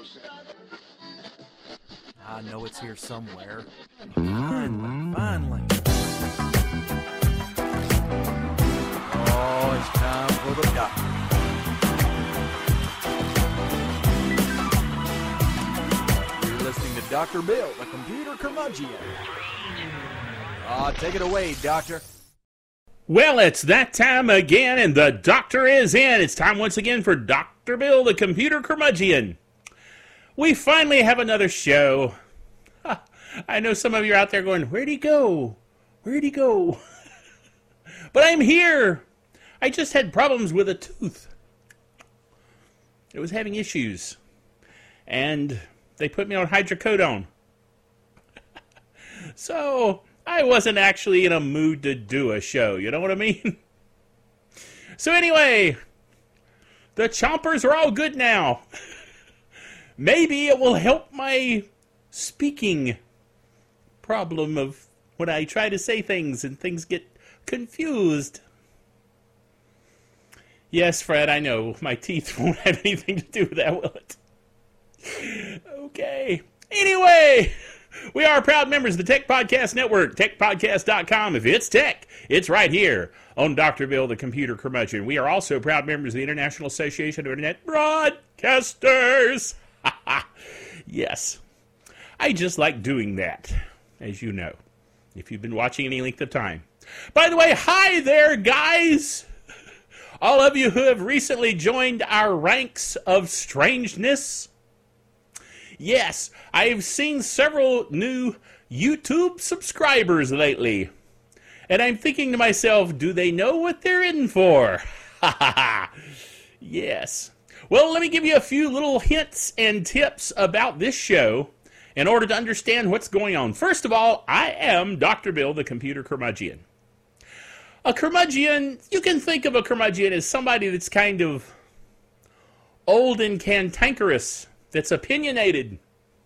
I know it's here somewhere. Finally. Oh, it's time for the doctor. You're listening to Dr. Bill, the computer curmudgeon. Take it away, Doctor. Well, it's that time again, and the doctor is in. It's time once again for Dr. Bill, the computer curmudgeon. We finally have another show. I know some of you are out there going, where'd he go? Where'd he go? But I'm here. I just had problems with a tooth. It was having issues. And they put me on hydrocodone. So I wasn't actually in a mood to do a show, you know what I mean? So anyway, the chompers are all good now. Maybe it will help my speaking problem of when I try to say things and things get confused. Yes, Fred, I know. My teeth won't have anything to do with that, will it? Okay. Anyway, we are proud members of the Tech Podcast Network, techpodcast.com. If it's tech, it's right here on Dr. Bill, the computer curmudgeon. We are also proud members of the International Association of Internet Broadcasters. Yes. I just like doing that, as you know, if you've been watching any length of time. By the way, hi there, guys. All of you who have recently joined our ranks of strangeness. Yes, I've seen several new YouTube subscribers lately. And I'm thinking to myself, do they know what they're in for? Ha ha ha. Yes. Well, let me give you a few little hints and tips about this show in order to understand what's going on. First of all, I am Dr. Bill, the computer curmudgeon. A curmudgeon, you can think of a curmudgeon as somebody that's kind of old and cantankerous, that's opinionated.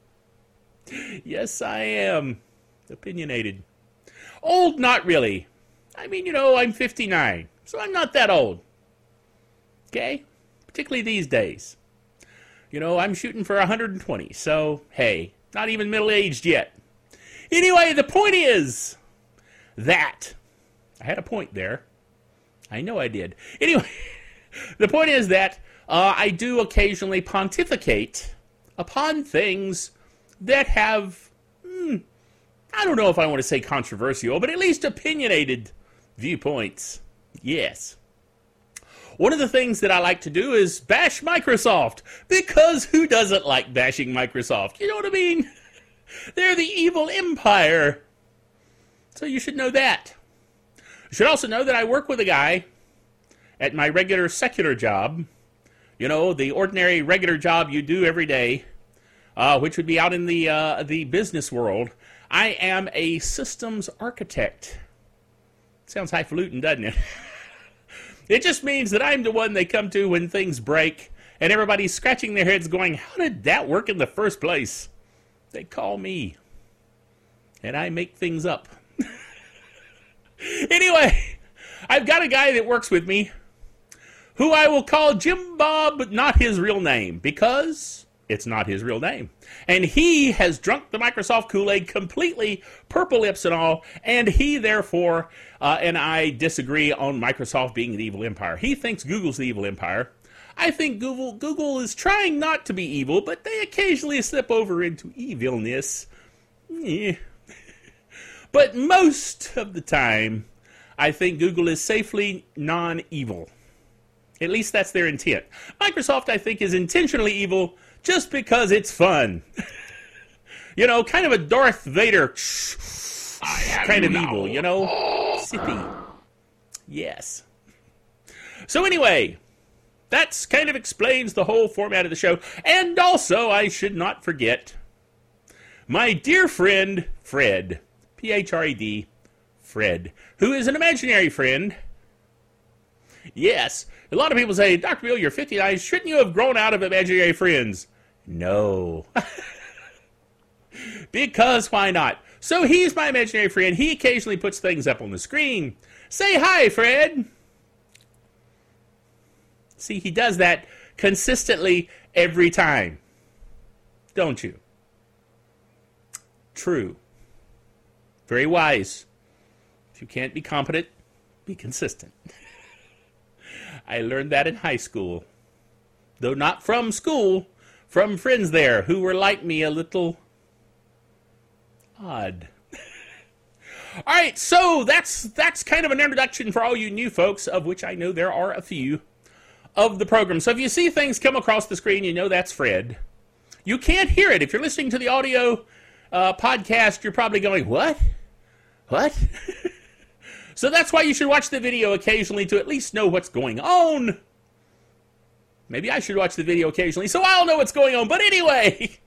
Yes, I am opinionated. Old, not really. I mean, you know, I'm 59, so I'm not that old. Okay? Particularly these days. You know, I'm shooting for 120, so, hey, not even middle-aged yet. Anyway, the point is that I had a point there. I know I did. Anyway, the point is that I do occasionally pontificate upon things that have, I don't know if I want to say controversial, but at least opinionated viewpoints. Yes. One of the things that I like to do is bash Microsoft, because who doesn't like bashing Microsoft? You know what I mean? They're the evil empire. So you should know that. You should also know that I work with a guy at my regular secular job. You know, the ordinary regular job you do every day, which would be out in the business world. I am a systems architect. Sounds highfalutin, doesn't it? It just means that I'm the one they come to when things break, and everybody's scratching their heads going, how did that work in the first place? They call me, and I make things up. Anyway, I've got a guy that works with me who I will call Jim Bob, but not his real name, because it's not his real name. And he has drunk the Microsoft Kool-Aid completely, purple lips and all, and he, therefore, and I disagree on Microsoft being the evil empire. He thinks Google's the evil empire. I think Google is trying not to be evil, but they occasionally slip over into evilness. Yeah. But most of the time, I think Google is safely non-evil. At least that's their intent. Microsoft, I think, is intentionally evil just because it's fun. You know, kind of a Darth Vader kind of evil, you know? Sippy. Yes. So anyway, that's kind of explains the whole format of the show. And also, I should not forget my dear friend, Fred. P-H-R-E-D, Fred, who is an imaginary friend. Yes, a lot of people say, Dr. Bill, you're 59, shouldn't you have grown out of imaginary friends? No. Because why not? So he's my imaginary friend. He occasionally puts things up on the screen. Say hi, Fred. See, he does that consistently every time. don't you? True. Very wise. If you can't be competent, be consistent. I learned that in high school. Though not from school, from friends there who were like me, a little odd. All right, so that's kind of an introduction for all you new folks, of which I know there are a few, of the program. So if you see things come across the screen, you know that's Fred. You can't hear it. If you're listening to the audio podcast, you're probably going, what? What? So that's why you should watch the video occasionally to at least know what's going on. Maybe I should watch the video occasionally so I'll know what's going on. But anyway,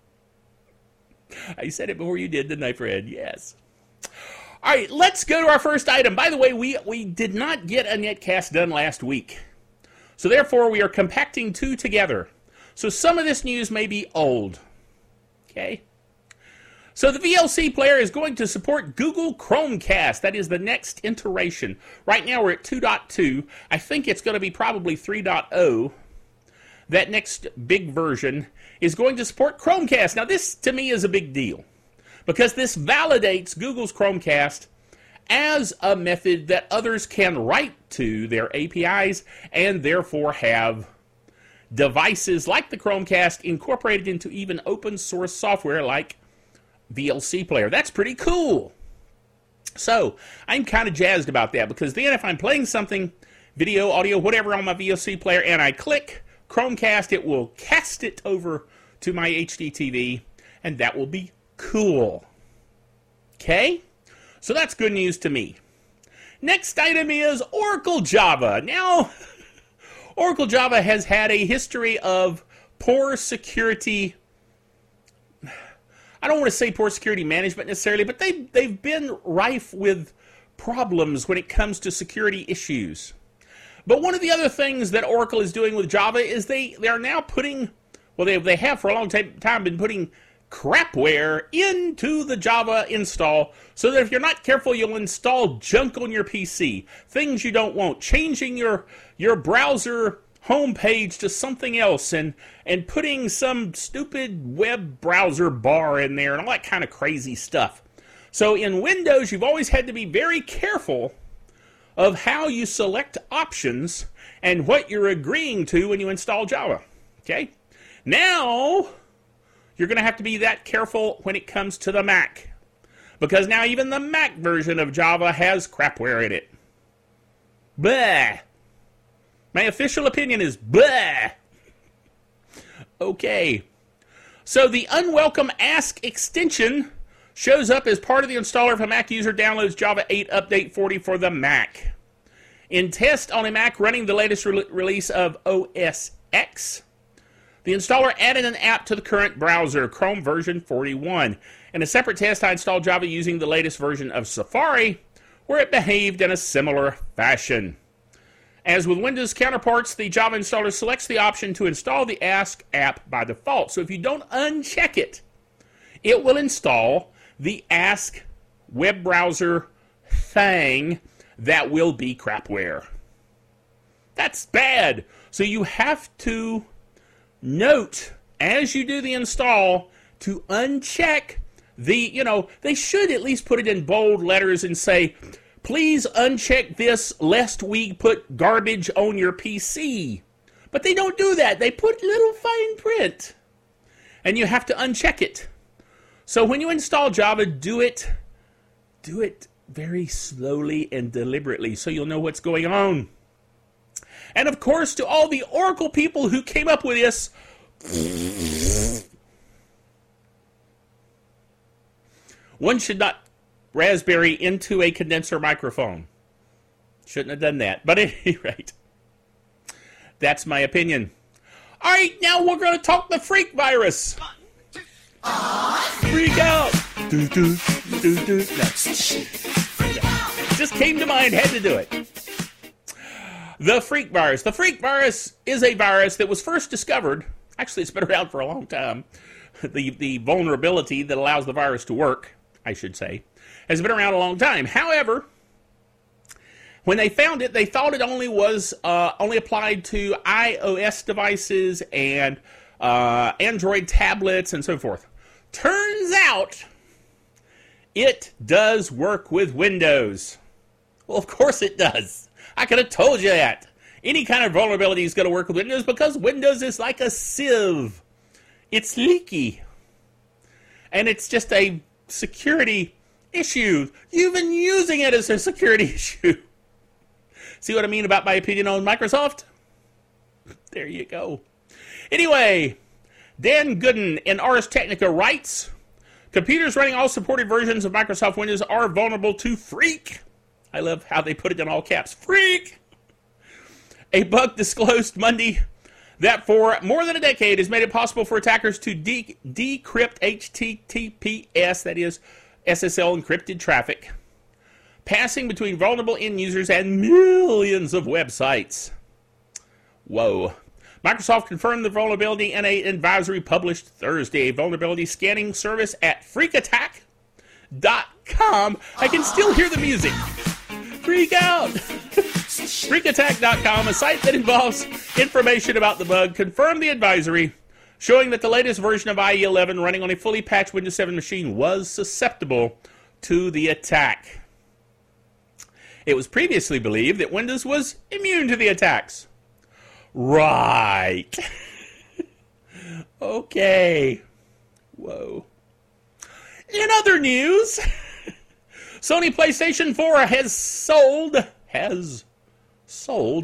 I said it before you did, didn't I, Fred? Yes. All right, let's go to our first item. By the way, we did not get a netcast done last week. So therefore, we are compacting two together. So some of this news may be old. Okay? So the VLC player is going to support Google Chromecast. That is the next iteration. Right now we're at 2.2. I think it's going to be probably 3.0. That next big version is going to support Chromecast. Now this, to me, is a big deal, because this validates Google's Chromecast as a method that others can write to their APIs and therefore have devices like the Chromecast incorporated into even open source software like VLC player. That's pretty cool. So I'm kind of jazzed about that, because then if I'm playing something, video, audio, whatever, on my VLC player, and I click Chromecast, it will cast it over to my HDTV, and that will be cool. Okay? So that's good news to me. Next item is Oracle Java. Now, Oracle Java has had a history of poor security. I don't want to say poor security management necessarily, but they've been rife with problems when it comes to security issues. But one of the other things that Oracle is doing with Java is they are now putting, well, they have for a long time been putting crapware into the Java install, so that if you're not careful, you'll install junk on your PC, things you don't want, changing your browser homepage to something else, and putting some stupid web browser bar in there, and all that kind of crazy stuff. So in Windows, you've always had to be very careful of how you select options and what you're agreeing to when you install Java. Okay? Now, you're going to have to be that careful when it comes to the Mac, because now even the Mac version of Java has crapware in it. Bleh. My official opinion is bleh. Okay. So the unwelcome Ask extension shows up as part of the installer if a Mac user downloads Java 8 Update 40 for the Mac. In test on a Mac running the latest release of OS X, the installer added an app to the current browser, Chrome version 41. In a separate test, I installed Java using the latest version of Safari, where it behaved in a similar fashion. As with Windows counterparts, the Java installer selects the option to install the Ask app by default. So if you don't uncheck it, it will install the Ask web browser thing that will be crapware. That's bad. So you have to note, as you do the install, to uncheck the, they should at least put it in bold letters and say, please uncheck this lest we put garbage on your PC. But they don't do that. They put little fine print. And you have to uncheck it. So when you install Java, do it very slowly and deliberately so you'll know what's going on. And of course, to all the Oracle people who came up with this, one should not Raspberry into a condenser microphone. Shouldn't have done that. But at any rate, that's my opinion. All right, now we're going to talk the freak virus. Freak out. Do, do, do, do. No. Just came to mind, had to do it. The freak virus. The freak virus is a virus that was first discovered. Actually, it's been around for a long time. The vulnerability that allows the virus to work, I should say, has been around a long time. However, when they found it, they thought it only was only applied to iOS devices and Android tablets, and so forth. Turns out it does work with Windows. Well, of course it does. I could have told you that. Any kind of vulnerability is going to work with Windows because Windows is like a sieve. It's leaky. And it's just a security issue. You've been using it as a security issue. See what I mean about my opinion on Microsoft? There you go. Anyway, Dan Gooden in Ars Technica writes, computers running all supported versions of Microsoft Windows are vulnerable to Freak. I love how they put it in all caps. Freak! A bug disclosed Monday that for more than a decade has made it possible for attackers to decrypt HTTPS, that is, SSL encrypted traffic, passing between vulnerable end users and millions of websites. Whoa. Microsoft confirmed the vulnerability in an advisory published Thursday. A vulnerability scanning service at freakattack.com. I can still hear the music. Freak out! Freakattack.com, a site that involves information about the bug, confirmed the advisory, showing that the latest version of IE11 running on a fully patched Windows 7 machine was susceptible to the attack. It was previously believed that Windows was immune to the attacks. Right. Okay. Whoa. In other news, Sony PlayStation 4 has sold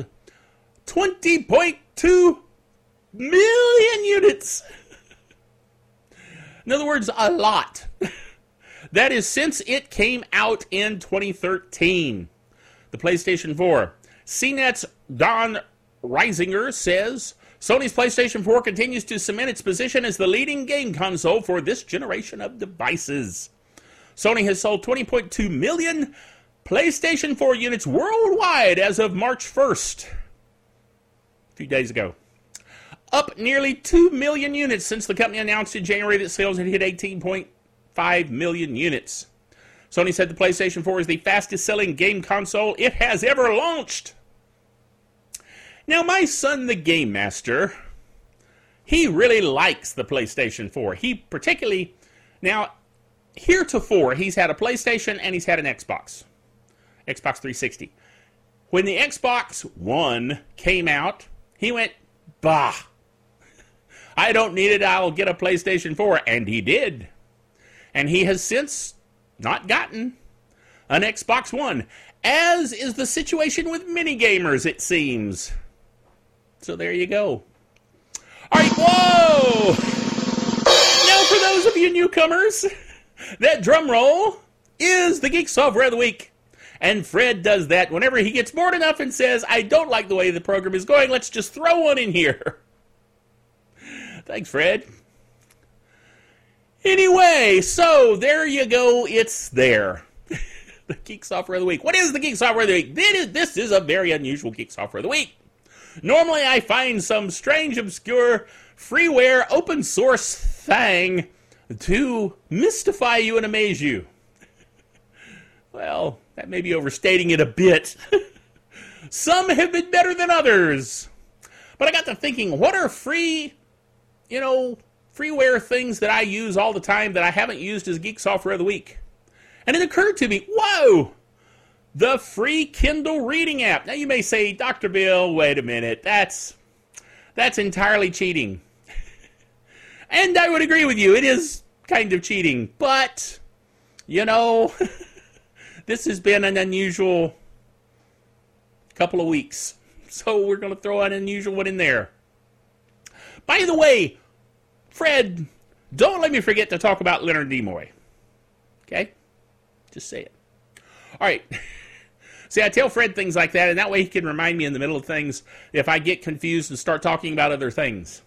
20.2 million units. In other words, a lot. That is since it came out in 2013. The PlayStation 4. CNET's Don Reisinger says Sony's PlayStation 4 continues to cement its position as the leading game console for this generation of devices. Sony has sold 20.2 million PlayStation 4 units worldwide as of March 1st, a few days ago. Up nearly 2 million units since the company announced in January that sales had hit 18.5 million units. Sony said the PlayStation 4 is the fastest selling game console it has ever launched. Now, my son, the Game Master, he really likes the PlayStation 4. He particularly, now, heretofore, he's had a PlayStation and he's had an Xbox 360. When the Xbox One came out, he went, bah, I don't need it, I'll get a PlayStation 4. And he did. And he has since not gotten an Xbox One, as is the situation with many gamers, it seems. So there you go. All right, whoa! Now for those of you newcomers, that drum roll is the Geek Software of the Week. And Fred does that whenever he gets bored enough and says, I don't like the way the program is going, let's just throw one in here. Thanks, Fred. Anyway, so there you go, it's there. The Geek Software of the Week. What is the Geek Software of the Week? This is a very unusual Geek Software of the Week. Normally I find some strange, obscure, freeware, open source thing to mystify you and amaze you. Well, that may be overstating it a bit. Some have been better than others. But I got to thinking, what are freeware things that I use all the time that I haven't used as Geek Software of the Week? And it occurred to me, whoa! The free Kindle reading app. Now you may say, Dr. Bill, wait a minute, that's entirely cheating. And I would agree with you, it is kind of cheating. But, this has been an unusual couple of weeks. So we're going to throw an unusual one in there. By the way, Fred, don't let me forget to talk about Leonard Nimoy. Okay? Just say it. All right. See, I tell Fred things like that, and that way he can remind me in the middle of things if I get confused and start talking about other things.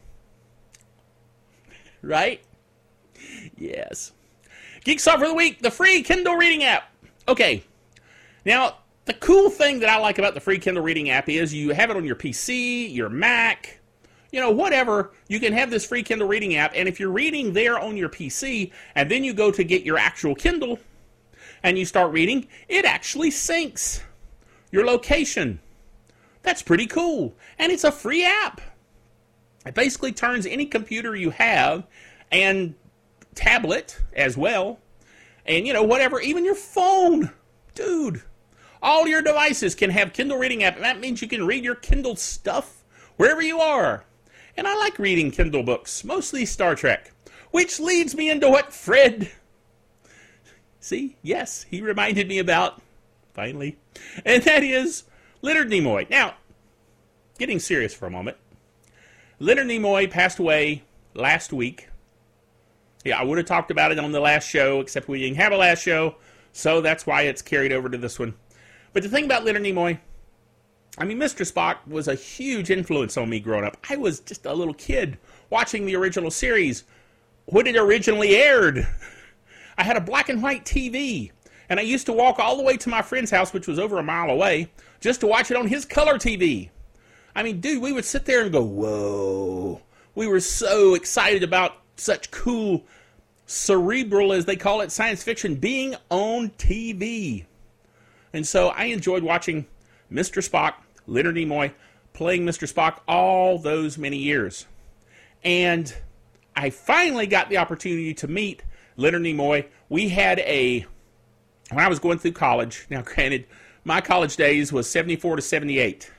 Right? Yes. Geek Software of the Week, the free Kindle reading app. Okay. Now, the cool thing that I like about the free Kindle reading app is you have it on your PC, your Mac, whatever. You can have this free Kindle reading app, and if you're reading there on your PC, and then you go to get your actual Kindle, and you start reading, it actually syncs your location. That's pretty cool. And it's a free app. It basically turns any computer you have and tablet as well, and whatever, even your phone, dude. All your devices can have Kindle reading app, and that means you can read your Kindle stuff wherever you are. And I like reading Kindle books, mostly Star Trek, which leads me into what Fred, see, yes, he reminded me about, finally, and that is Leonard Nimoy. Now, getting serious for a moment, Leonard Nimoy passed away last week. Yeah, I would have talked about it on the last show, except we didn't have a last show, so that's why it's carried over to this one. But the thing about Leonard Nimoy, I mean, Mr. Spock was a huge influence on me growing up. I was just a little kid watching the original series when it originally aired. I had a black and white TV, and I used to walk all the way to my friend's house, which was over a mile away, just to watch it on his color TV. I mean, dude, we would sit there and go, whoa. We were so excited about such cool, cerebral, as they call it, science fiction being on TV. And so I enjoyed watching Mr. Spock, Leonard Nimoy, playing Mr. Spock all those many years. And I finally got the opportunity to meet Leonard Nimoy. We had when I was going through college, now granted, my college days was 74 to 78.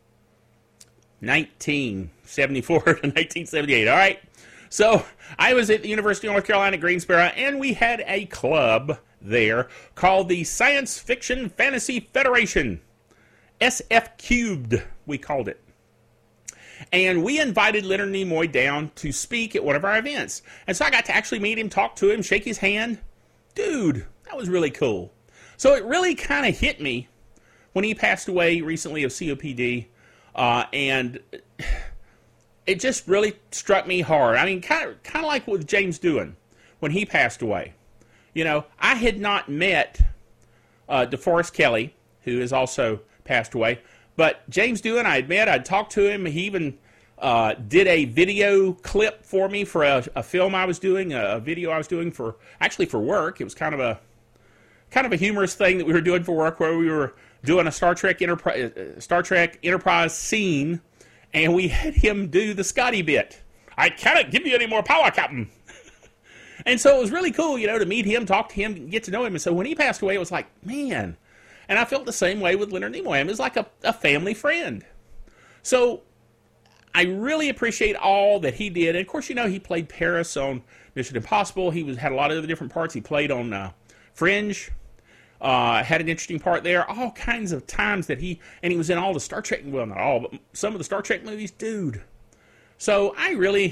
1974 to 1978, all right? So I was at the University of North Carolina, Greensboro, and we had a club there called the Science Fiction Fantasy Federation. SF Cubed, we called it. And we invited Leonard Nimoy down to speak at one of our events. And so I got to actually meet him, talk to him, shake his hand. Dude, that was really cool. So it really kind of hit me when he passed away recently of COPD. And it just really struck me hard. I mean, kind of like with James Doohan when he passed away. I had not met DeForest Kelley, who has also passed away. But James Doohan, I had met. I'd talked to him. He even did a video clip for me for a film I was doing, a video I was doing for work. It was kind of a humorous thing that we were doing for work, where we were doing a Star Trek Enterprise scene, and we had him do the Scotty bit. I cannot give you any more power, Captain. And so it was really cool, to meet him, talk to him, get to know him. And so when he passed away, it was like, man. And I felt the same way with Leonard Nimoy. It was like a family friend. So I really appreciate all that he did. And of course, he played Paris on Mission Impossible. He had a lot of other different parts. He played on Fringe. Had an interesting part there. All kinds of times that he was in all the Star Trek, well, not all, but some of the Star Trek movies, dude. So I really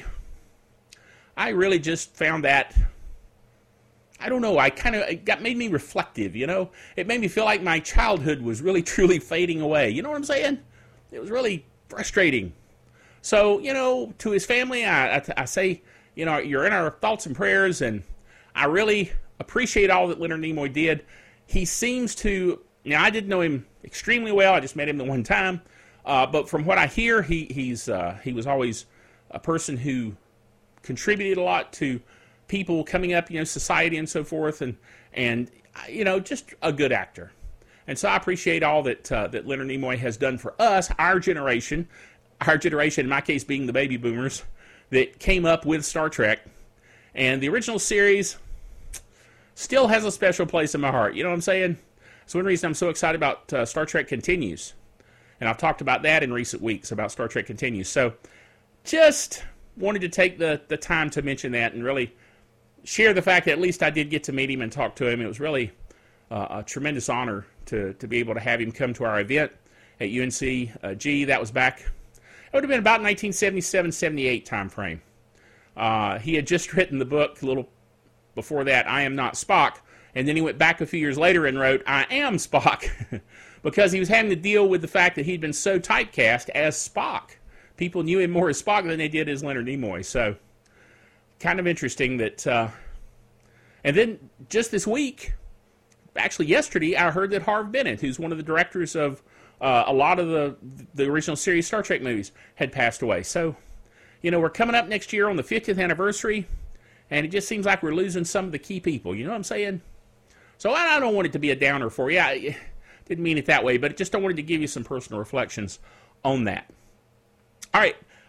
just found that, I don't know, it made me reflective, It made me feel like my childhood was really, truly fading away. You know what I'm saying? It was really frustrating. So, to his family, I say, you're in our thoughts and prayers, and I really appreciate all that Leonard Nimoy did. He seems to, now I didn't know him extremely well, I just met him the one time, but from what I hear, he was always a person who contributed a lot to people coming up, society and so forth, and just a good actor. And so I appreciate all that Leonard Nimoy has done for us, our generation, in my case being the baby boomers, that came up with Star Trek. And the original series still has a special place in my heart. You know what I'm saying? It's one reason I'm so excited about Star Trek Continues. And I've talked about that in recent weeks, about Star Trek Continues. So just wanted to take the time to mention that and really share the fact that at least I did get to meet him and talk to him. It was really a tremendous honor to be able to have him come to our event at UNCG. That was back, it would have been about 1977-78 time frame. He had just written the book a little before that, I Am Not Spock, and then he went back a few years later and wrote I Am Spock because he was having to deal with the fact that he'd been so typecast as Spock. People knew him more as Spock than they did as Leonard Nimoy. So, kind of interesting that... and then, just this week, actually yesterday, I heard that Harve Bennett, who's one of the directors of a lot of the original series Star Trek movies, had passed away. So, we're coming up next year on the 50th anniversary, and it just seems like we're losing some of the key people. You know what I'm saying? So, I don't want it to be a downer for you. I didn't mean it that way, but just I wanted to give you some personal reflections on that. All right,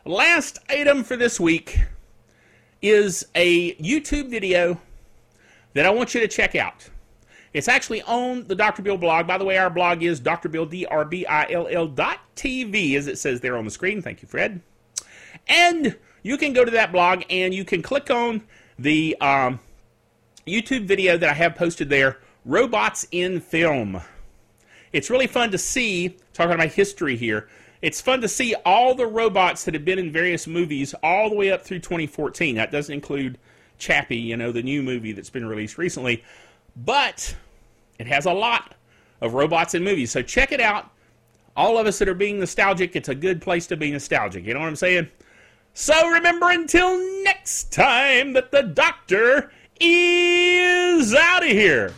Last item for this week is a YouTube video that I want you to check out. It's actually on the Dr. Bill blog. By the way, our blog is drbill.tv, as it says there on the screen. Thank you, Fred. And you can go to that blog and you can click on the YouTube video that I have posted there, Robots in Film. It's really fun to see, talking about history here, it's fun to see all the robots that have been in various movies all the way up through 2014. That doesn't include Chappie, the new movie that's been released recently. But it has a lot of robots in movies. So check it out. All of us that are being nostalgic, it's a good place to be nostalgic. You know what I'm saying? So remember, until next time, that the Doctor is out of here.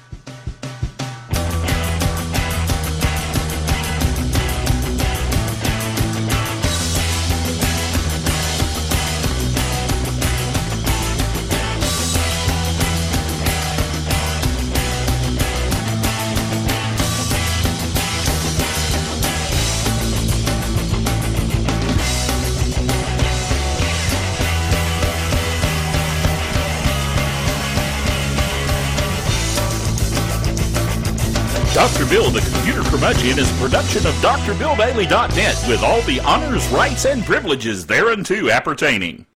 Dr. Bill, the Computer Curmudgeon, is a production of DrBillBailey.net with all the honors, rights, and privileges thereunto appertaining.